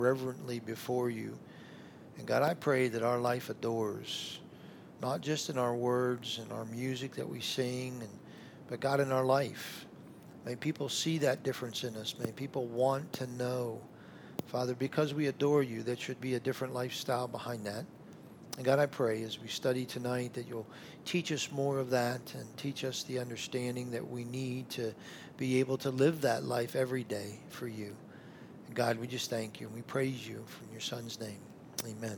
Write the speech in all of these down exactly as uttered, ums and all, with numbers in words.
reverently before you. And God, I pray that our life adores, not just in our words and our music that we sing, and but God, in our life. May people see that difference in us. May people want to know, Father, because we adore you, there should be a different lifestyle behind that. And God, I pray as we study tonight that you'll teach us more of that and teach us the understanding that we need to be able to live that life every day for you. And God, we just thank you and we praise you in your Son's name. Amen.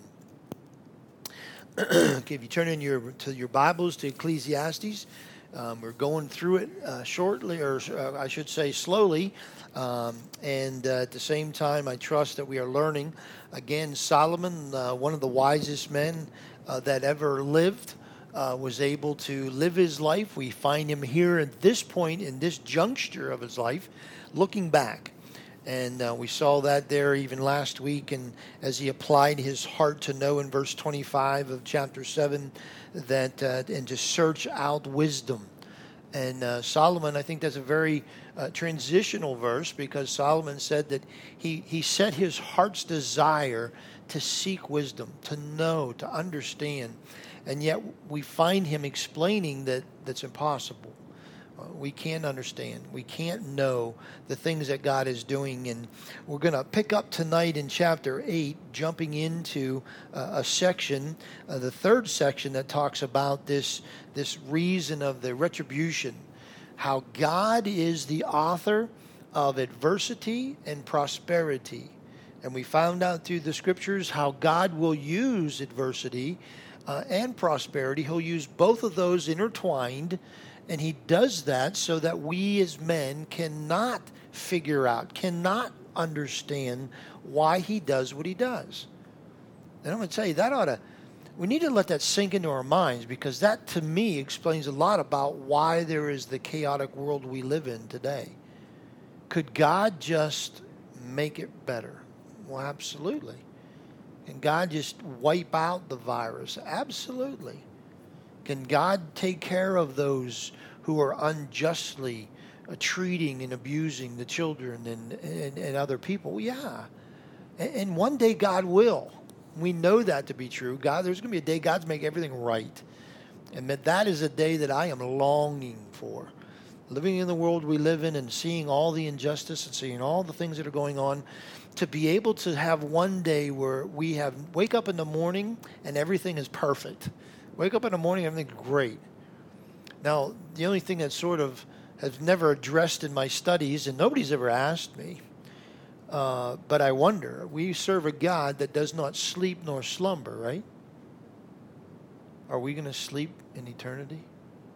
Okay, if you turn in your to your Bibles to Ecclesiastes, um, we're going through it uh, shortly, or uh, I should say slowly. Um, and uh, at the same time, I trust that we are learning. Again, Solomon, uh, one of the wisest men uh, that ever lived, uh, was able to live his life. We find him here at this point, in this juncture of his life, looking back. And uh, we saw that there even last week, and as he applied his heart to know in verse twenty-five of chapter seven, that uh, and to search out wisdom. And uh, Solomon, I think that's a very uh, transitional verse, because Solomon said that he, he set his heart's desire to seek wisdom, to know, to understand. And yet we find him explaining that that's impossible. Uh, we can't understand. We can't know the things that God is doing. And we're going to pick up tonight in chapter eight, jumping into uh, a section, uh, the third section that talks about this, this reason of the retribution, how God is the author of adversity and prosperity. And we found out through the scriptures how God will use adversity uh, and prosperity. He'll use both of those intertwined. And he does that so that we as men cannot figure out, cannot understand why he does what he does. And I'm going to tell you, that ought to, we need to let that sink into our minds, because that, to me, explains a lot about why there is the chaotic world we live in today. Could God just make it better? Well, absolutely. Can God just wipe out the virus? Absolutely. Can God take care of those who are unjustly uh, treating and abusing the children and, and, and other people? Yeah. And, and one day God will. We know that to be true. God, there's going to be a day God's make everything right. And that that is a day that I am longing for. Living in the world we live in and seeing all the injustice and seeing all the things that are going on, to be able to have one day where we have wake up in the morning and everything is perfect. Wake up in the morning, everything's great. Now, the only thing that sort of has never addressed in my studies, and nobody's ever asked me, uh, but I wonder, we serve a God that does not sleep nor slumber, right? Are we going to sleep in eternity?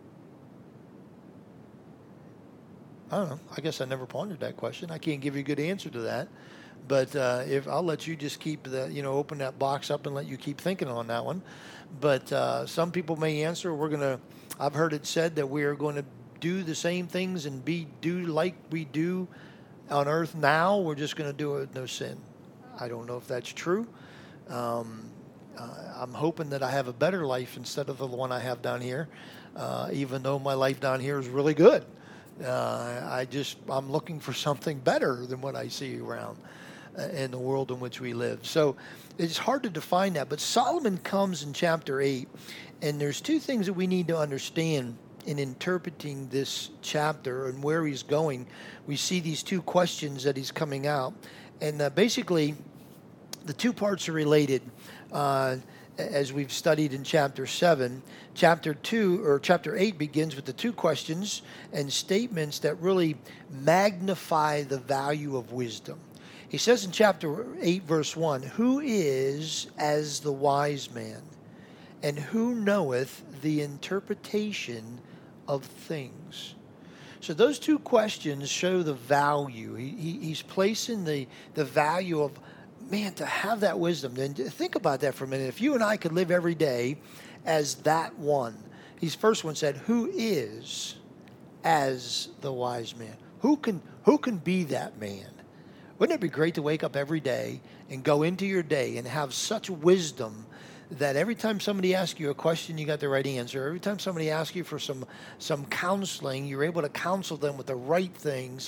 I don't know. I guess I never pondered that question. I can't give you a good answer to that. But uh, if I'll let you just keep the, you know, open that box up and let you keep thinking on that one. But uh, some people may answer, we're going to, I've heard it said that we are going to do the same things and be do like we do on earth now. We're just going to do it with no sin. I don't know if that's true. Um, uh, I'm hoping that I have a better life instead of the one I have down here, uh, even though my life down here is really good. Uh, I just, I'm looking for something better than what I see around in the world in which we live. So it's hard to define that. But Solomon comes in chapter eight, and there's two things that we need to understand in interpreting this chapter and where he's going. We see these two questions that he's coming out. And uh, basically, the two parts are related. Uh, as we've studied in chapter seven, chapter two or chapter eight begins with the two questions and statements that really magnify the value of wisdom. He says in chapter eight, verse one, "Who is as the wise man, and who knoweth the interpretation of things?" So those two questions show the value. He, he, he's placing the, the value of, man, to have that wisdom. Then think about that for a minute. If you and I could live every day as that one. His first one said, "Who is as the wise man?" Who can who can be that man? Wouldn't it be great to wake up every day and go into your day and have such wisdom that every time somebody asks you a question, you got the right answer. Every time somebody asks you for some some counseling, you're able to counsel them with the right things.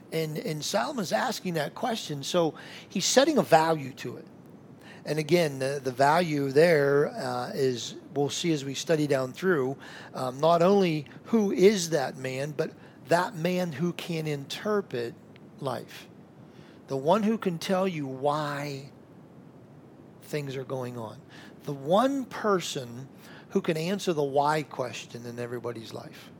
And, and Solomon's asking that question. So he's setting a value to it. And again, the, the value there uh, is, we'll see as we study down through, um, not only who is that man, but that man who can interpret life. The one who can tell you why things are going on. The one person who can answer the why question in everybody's life.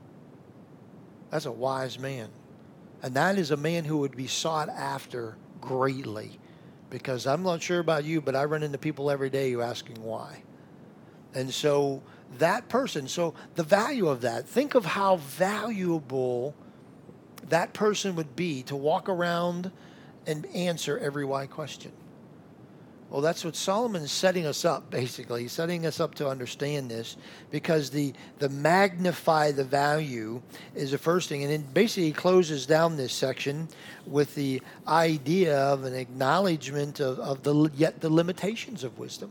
That's a wise man. And that is a man who would be sought after greatly. Because I'm not sure about you, but I run into people every day who are asking why. And so that person, so the value of that, think of how valuable that person would be to walk around and answer every why question. Well, that's what Solomon is setting us up, basically. He's setting us up to understand this, because the, the magnify the value is the first thing. And then basically he closes down this section with the idea of an acknowledgement of, of the yet the limitations of wisdom.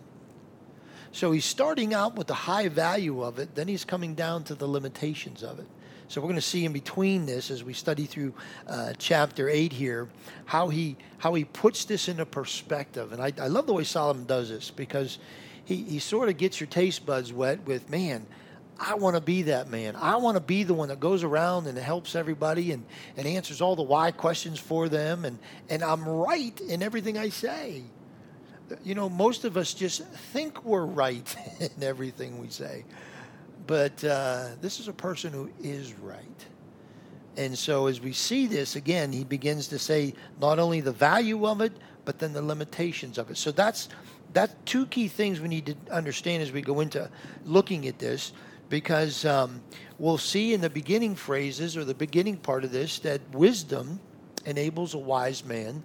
So he's starting out with the high value of it, then he's coming down to the limitations of it. So we're going to see in between this, as we study through uh, chapter eight here, how he how he puts this into perspective. And I, I love the way Solomon does this, because he, he sort of gets your taste buds wet with, man, I want to be that man. I want to be the one that goes around and helps everybody and, and answers all the why questions for them. And, and I'm right in everything I say. You know, most of us just think we're right in everything we say. But uh, this is a person who is right. And so as we see this, again, he begins to say not only the value of it, but then the limitations of it. So that's that's two key things we need to understand as we go into looking at this, because um, we'll see in the beginning phrases, or the beginning part of this, that wisdom enables a wise man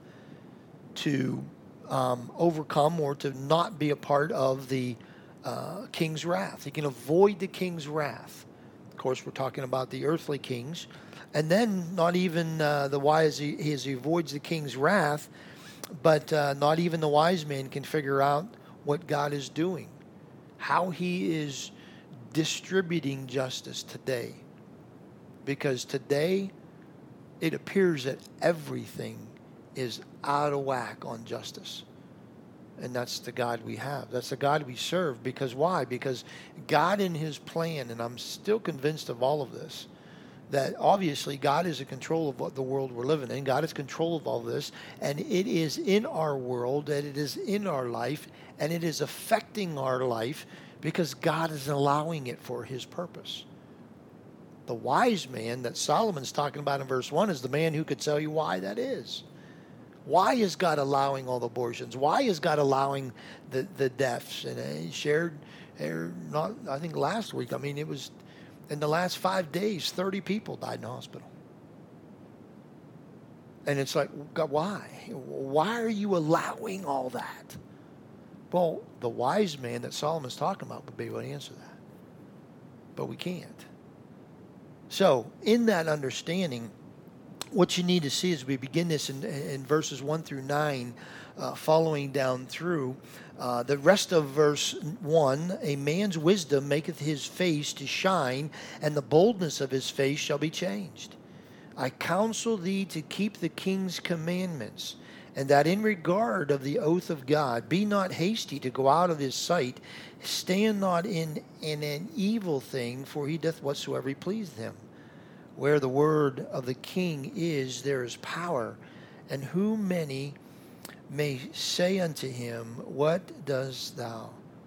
to um, overcome or to not be a part of the Uh, king's wrath. He can avoid the king's wrath. Of course, we're talking about the earthly kings. And then not even uh, the wise, he, as he avoids the king's wrath, but uh, not even the wise man can figure out what God is doing, how he is distributing justice today. Because today, it appears that everything is out of whack on justice. And that's the God we have. That's the God we serve. Because why? Because God in his plan, and I'm still convinced of all of this, that obviously God is in control of what the world we're living in. God is in control of all this. And it is in our world, and it is in our life, and it is affecting our life because God is allowing it for his purpose. The wise man that Solomon's talking about in verse one is the man who could tell you why that is. Why is God allowing all the abortions? Why is God allowing the, the deaths? And he shared, not I think last week, I mean, it was in the last five days, thirty people died in the hospital. And it's like, God, why? Why are you allowing all that? Well, the wise man that Solomon's talking about would be able to answer that. But we can't. So, in that understanding, what you need to see as we begin this in, in verses one through nine, uh, following down through, uh, the rest of verse one, a man's wisdom maketh his face to shine, and the boldness of his face shall be changed. I counsel thee to keep the king's commandments, and that in regard of the oath of God, be not hasty to go out of his sight, stand not in, in an evil thing, for he doth whatsoever he pleaseth him. Where the word of the king is, there is power. And who many may say unto him, what dost thou?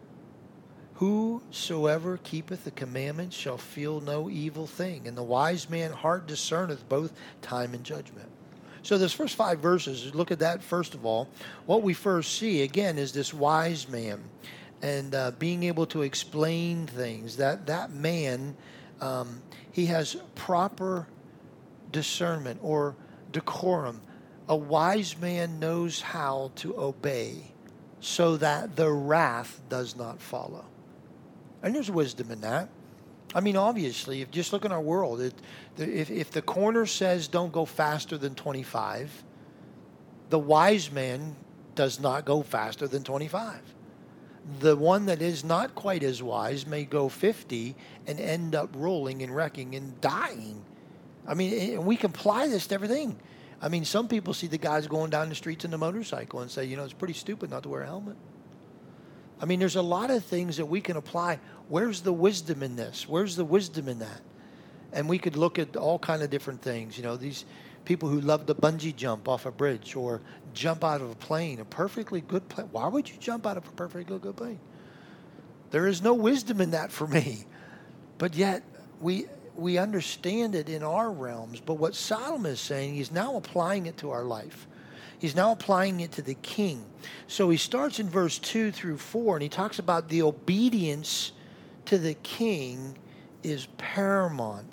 Whosoever keepeth the commandments shall feel no evil thing. And the wise man heart discerneth both time and judgment. So this first five verses, look at that first of all. What we first see, again, is this wise man. And uh, being able to explain things. That, that man... Um, he has proper discernment or decorum. A wise man knows how to obey so that the wrath does not follow. And there's wisdom in that. I mean, obviously, if just look in our world, it, if, if the corner says don't go faster than twenty-five, the wise man does not go faster than twenty-five. The one that is not quite as wise may go fifty and end up rolling and wrecking and dying. I mean, we can apply this to everything. I mean, some people see the guys going down the streets in the motorcycle and say, you know, it's pretty stupid not to wear a helmet. I mean, there's a lot of things that we can apply. Where's the wisdom in this? Where's the wisdom in that? And we could look at all kind of different things. You know, these people who love to bungee jump off a bridge or jump out of a plane, a perfectly good plane. Why would you jump out of a perfectly good plane? There is no wisdom in that for me. But yet, we we understand it in our realms. But what Solomon is saying, he's now applying it to our life. He's now applying it to the king. So he starts in verse two through four, and he talks about the obedience to the king is paramount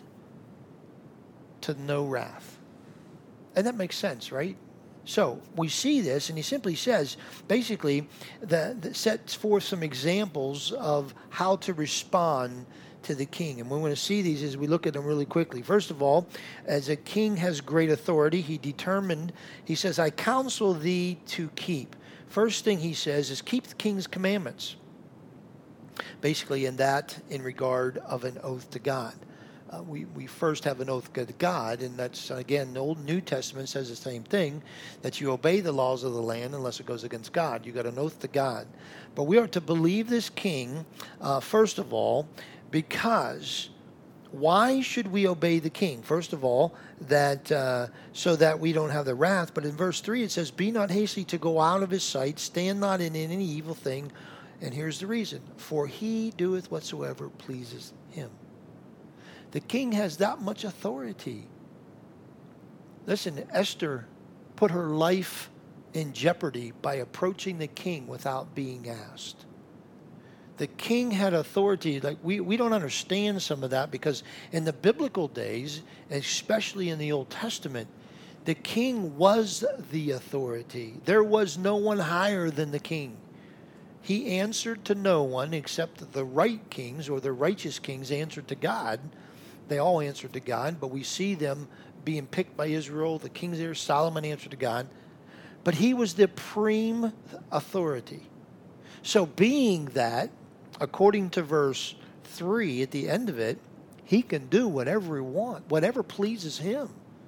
to no wrath. And that makes sense, right? So we see this, and he simply says, basically, that, that sets forth some examples of how to respond to the king. And we want to see these as we look at them really quickly. First of all, as a king has great authority, he determined, he says, I counsel thee to keep. First thing he says is keep the king's commandments. Basically, in that, in regard of an oath to God. Uh, we, we first have an oath to God, and that's, again, the Old New Testament says the same thing, that you obey the laws of the land unless it goes against God. You got an oath to God. But we are to believe this king, uh, first of all, because why should we obey the king? First of all, that uh, so that we don't have the wrath. But in verse three it says, be not hasty to go out of his sight, stand not in any evil thing. And here's the reason. For he doeth whatsoever pleases him. The king has that much authority. Listen, Esther put her life in jeopardy by approaching the king without being asked. The king had authority. Like we, we don't understand some of that because in the biblical days, especially in the Old Testament, the king was the authority. There was no one higher than the king. He answered to no one except the right kings or the righteous kings answered to God. They all answered to God, but we see them being picked by Israel. The kings there, Solomon answered to God. But he was the supreme authority. So being that, according to verse three at the end of it, he can do whatever he wants, whatever pleases him.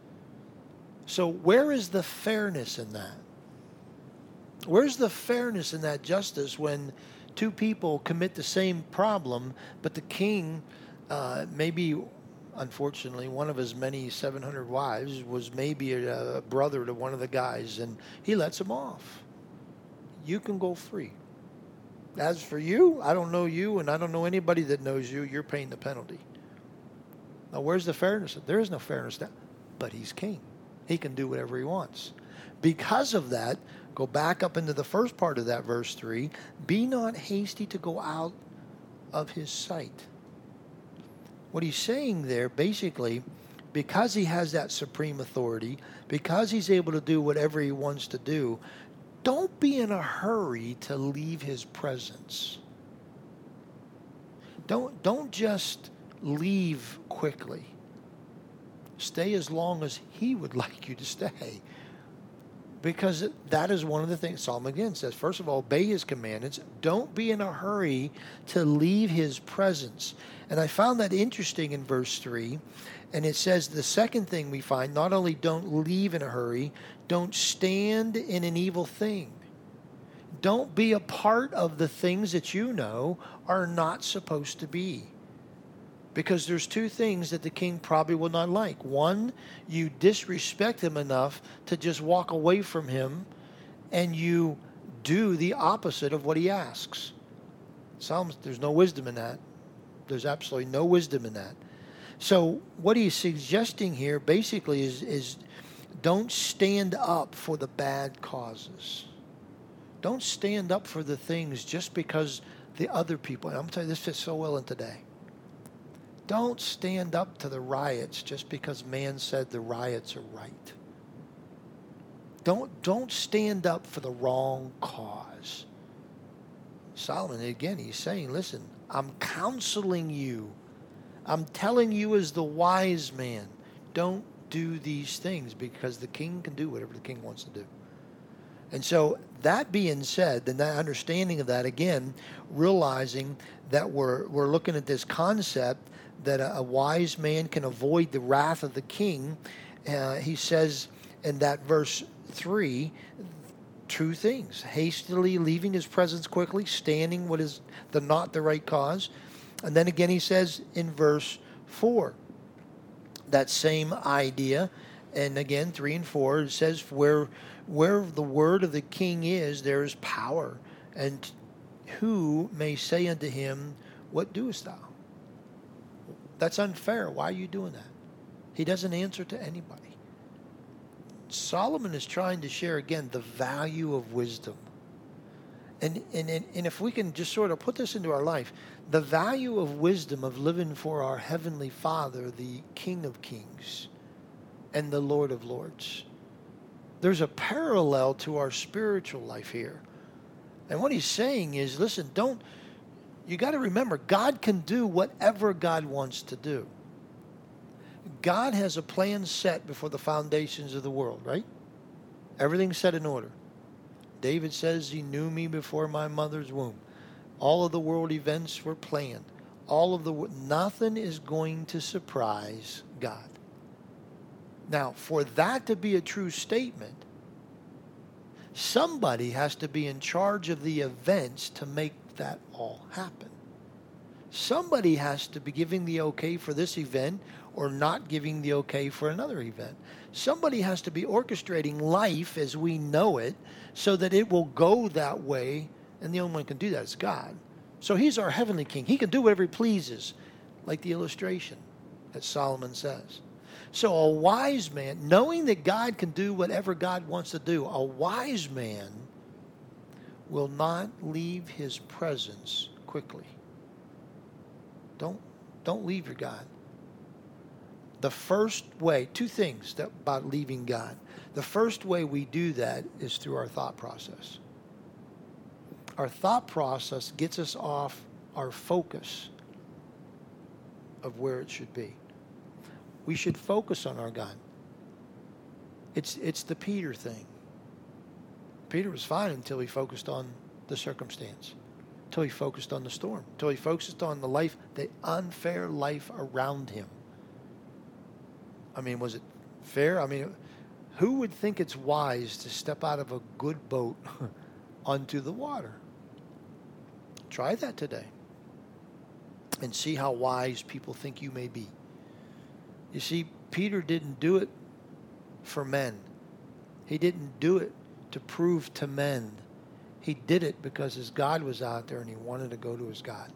So where is the fairness in that? Where's the fairness in that justice when two people commit the same problem, but the king, uh, maybe, unfortunately, one of his many seven hundred wives was maybe a, a brother to one of the guys, and he lets him off. You can go free. As for you, I don't know you, and I don't know anybody that knows you. You're paying the penalty. Now, where's the fairness? There is no fairness there. But he's king. He can do whatever he wants. Because of that, go back up into the first part of that verse three. Be not hasty to go out of his sight. What he's saying there, basically, because he has that supreme authority, because he's able to do whatever he wants to do, don't be in a hurry to leave his presence. Don't, don't just leave quickly. Stay as long as he would like you to stay. Because that is one of the things Solomon again says. First of all, obey his commandments. Don't be in a hurry to leave his presence. And I found that interesting in verse three. And it says the second thing we find, not only don't leave in a hurry, don't stand in an evil thing. Don't be a part of the things that you know are not supposed to be. Because there's two things that the king probably will not like. One, you disrespect him enough to just walk away from him and you do the opposite of what he asks. Psalms, there's no wisdom in that. There's absolutely no wisdom in that. So what he's suggesting here basically is, is don't stand up for the bad causes. Don't stand up for the things just because the other people, and I'm telling you, this fits so well in today. Don't stand up to the riots just because man said the riots are right. Don't, don't stand up for the wrong cause. Solomon, again, he's saying, listen, I'm counseling you. I'm telling you as the wise man, don't do these things because the king can do whatever the king wants to do. And so that being said, then that understanding of that, again, realizing that we're, we're looking at this concept that a, a wise man can avoid the wrath of the king. Uh, he says in that verse three, two things: hastily leaving his presence quickly, standing what is the not the right cause. And then again he says in verse four, that same idea. And again, three and four, it says, where where the word of the king is, there is power. And who may say unto him, what doest thou? That's unfair. Why are you doing that? He doesn't answer to anybody. Solomon is trying to share again the value of wisdom. And, and, and, and if we can just sort of put this into our life, the value of wisdom, of living for our Heavenly Father, the King of Kings and the Lord of Lords. There's a parallel to our spiritual life here. And what he's saying is, listen, don't, you got to remember, God can do whatever God wants to do. God has a plan set before the foundations of the world, right? Everything's set in order. David says he knew me before my mother's womb. All of the world events were planned. All of the, nothing is going to surprise God. Now, for that to be a true statement, somebody has to be in charge of the events to make that all happen. Somebody has to be giving the okay for this event or not giving the okay for another event. Somebody has to be orchestrating life as we know it so that it will go that way, and the only one who can do that is God. So he's our heavenly king. He can do whatever he pleases, like the illustration that Solomon says. So a wise man, knowing that God can do whatever God wants to do, a wise man will not leave his presence quickly. Don't, don't leave your God. The first way, two things that, about leaving God. The first way we do that is through our thought process. Our thought process gets us off our focus of where it should be. We should focus on our God. It's, it's the Peter thing. Peter was fine until he focused on the circumstance, until he focused on the storm, until he focused on the life, the unfair life around him. I mean, was it fair? I mean, who would think it's wise to step out of a good boat onto the water? Try that today and see how wise people think you may be. You see, Peter didn't do it for men. He didn't do it to prove to men. He did it because his God was out there and he wanted to go to his God.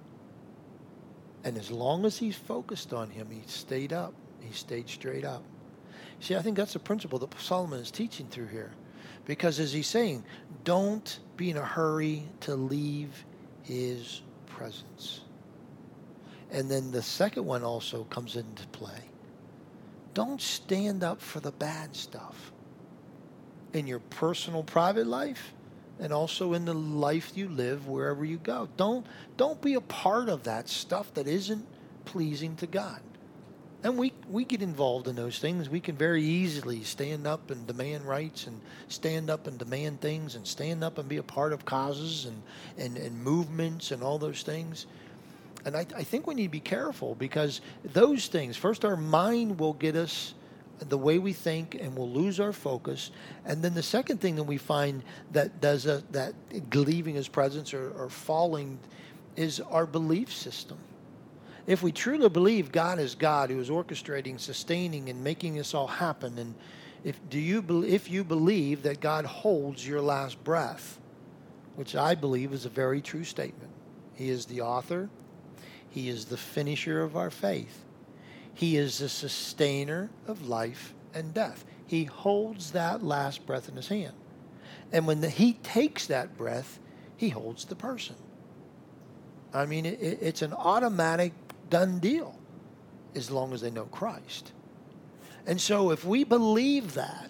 And as long as he's focused on him, he stayed up. He stayed straight up. See, I think that's the principle that Solomon is teaching through here. Because as he's saying, don't be in a hurry to leave his presence. And then the second one also comes into play. Don't stand up for the bad stuff in your personal, private life and also in the life you live wherever you go. Don't, don't be a part of that stuff that isn't pleasing to God. And we, we get involved in those things. We can very easily stand up and demand rights and stand up and demand things and stand up and be a part of causes and, and, and movements and all those things. And I, I think we need to be careful because those things, first our mind will get us the way we think and we'll lose our focus. And then the second thing that we find that does a, that leaving his presence or, or falling is our belief system. If we truly believe God is God who is orchestrating, sustaining, and making this all happen, and if do you be, if you believe that God holds your last breath, which I believe is a very true statement. He is the author. He is the finisher of our faith. He is the sustainer of life and death. He holds that last breath in his hand. And when the, he takes that breath, he holds the person. I mean, it, it, it's an automatic done deal as long as they know Christ. And so if we believe that,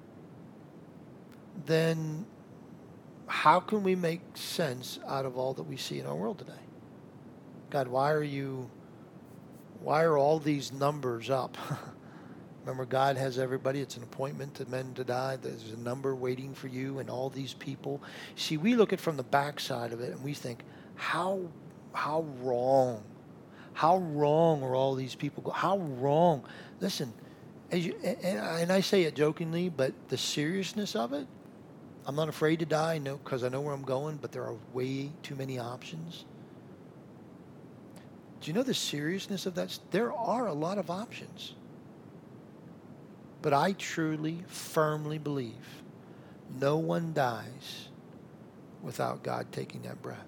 then how can we make sense out of all that we see in our world today? God, why are you, why are all these numbers up? Remember, God has everybody. It's an appointment to men to die. There's a number waiting for you and all these people. See, we look at it from the backside of it and we think, how, how wrong How wrong are all these people? How wrong? Listen, As you, and, and I say it jokingly, but the seriousness of it, I'm not afraid to die, no, because I know where I'm going, but there are way too many options. Do you know the seriousness of that? There are a lot of options. But I truly, firmly believe no one dies without God taking that breath.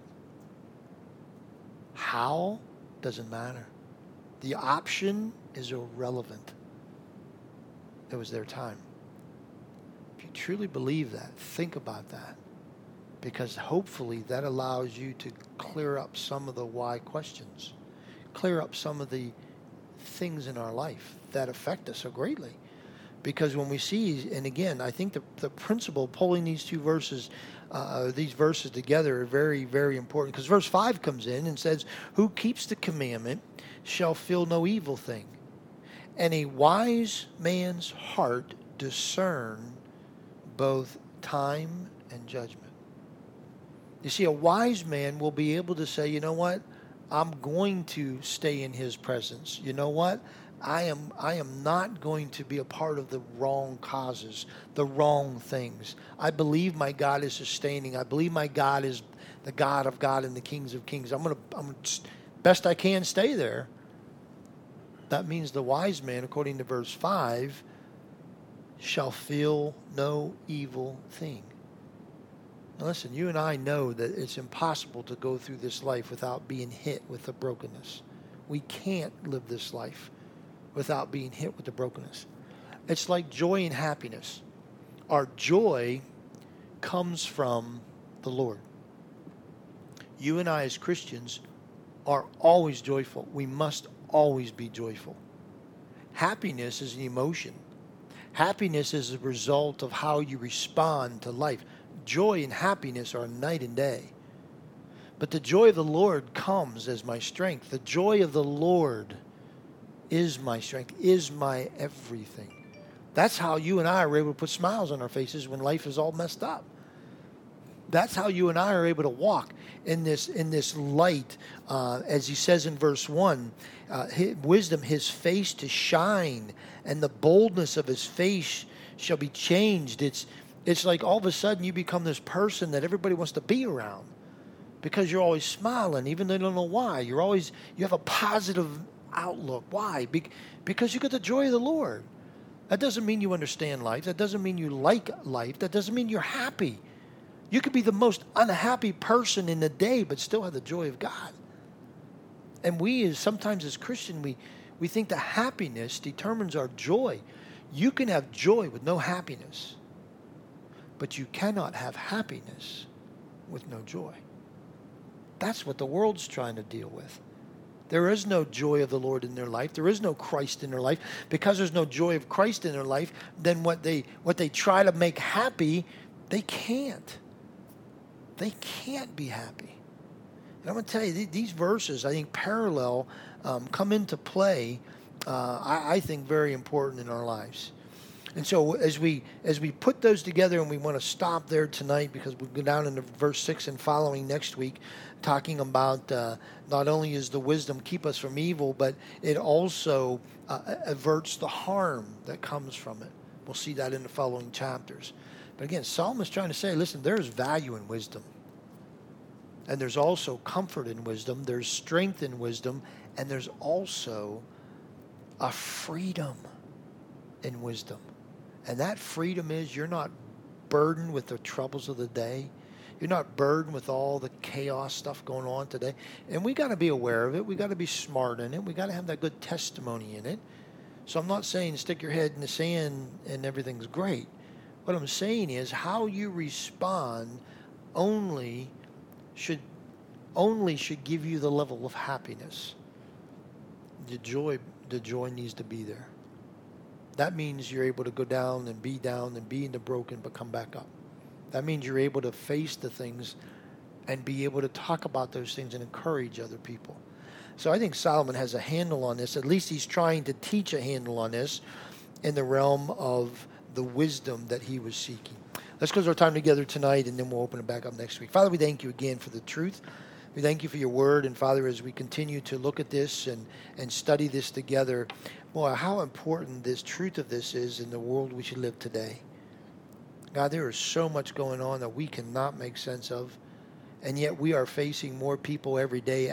How? Doesn't matter. The option is irrelevant. It was their time. If you truly believe that, think about that. Because hopefully that allows you to clear up some of the why questions. Clear up some of the things in our life that affect us so greatly. Because when we see, and again, I think the, the principle pulling these two verses, uh, these verses together are very, very important. Because verse five comes in and says, who keeps the commandment shall feel no evil thing. And a wise man's heart discern both time and judgment. You see, a wise man will be able to say, you know what? I'm going to stay in his presence. You know what? I am I am not going to be a part of the wrong causes, the wrong things. I believe my God is sustaining. I believe my God is the God of God and the kings of kings. I'm going to, I'm gonna, best I can, stay there. That means the wise man, according to verse five, shall feel no evil thing. Now listen, you and I know that it's impossible to go through this life without being hit with the brokenness. We can't live this life without being hit with the brokenness. It's like joy and happiness. Our joy comes from the Lord. You and I as Christians are always joyful. We must always be joyful. Happiness is an emotion. Happiness is a result of how you respond to life. Joy and happiness are night and day. But the joy of the Lord comes as my strength. The joy of the Lord is my strength, is my everything. That's how you and I are able to put smiles on our faces when life is all messed up. That's how you and I are able to walk in this in this light, uh, as he says in verse one, uh, his, wisdom, his face to shine, and the boldness of his face shall be changed. It's it's like all of a sudden you become this person that everybody wants to be around because you're always smiling, even though they don't know why. You're always you have a positive outlook. Why? Be- because you got the joy of the Lord. That doesn't mean you understand life. That doesn't mean you like life. That doesn't mean you're happy. You could be the most unhappy person in the day, but still have the joy of God. And we, as sometimes as Christians, we, we think that happiness determines our joy. You can have joy with no happiness, but you cannot have happiness with no joy. That's what the world's trying to deal with. There is no joy of the Lord in their life. There is no Christ in their life. Because there's no joy of Christ in their life, then what they what they try to make happy, they can't. They can't be happy. And I'm going to tell you, these verses, I think, parallel, um, come into play, uh, I, I think, very important in our lives. And so as we as we put those together, and we want to stop there tonight because we'll go down into verse six and following next week, talking about uh, not only is the wisdom keep us from evil, but it also uh, averts the harm that comes from it. We'll see that in the following chapters. But again, Solomon is trying to say, listen, there's value in wisdom. And there's also comfort in wisdom. There's strength in wisdom. And there's also a freedom in wisdom. And that freedom is you're not burdened with the troubles of the day. You're not burdened with all the chaos stuff going on today. And we got to be aware of it. We got to be smart in it. We got to have that good testimony in it. So I'm not saying stick your head in the sand and everything's great. What I'm saying is how you respond only should only should give you the level of happiness. The joy, the joy needs to be there. That means you're able to go down and be down and be in the broken but come back up. That means you're able to face the things and be able to talk about those things and encourage other people. So I think Solomon has a handle on this. At least he's trying to teach a handle on this in the realm of the wisdom that he was seeking. Let's close our time together tonight, and then we'll open it back up next week. Father, we thank you again for the truth. We thank you for your word. And Father, as we continue to look at this and, and study this together, boy, how important this truth of this is in the world we should live today. God, there is so much going on that we cannot make sense of. And yet we are facing more people every day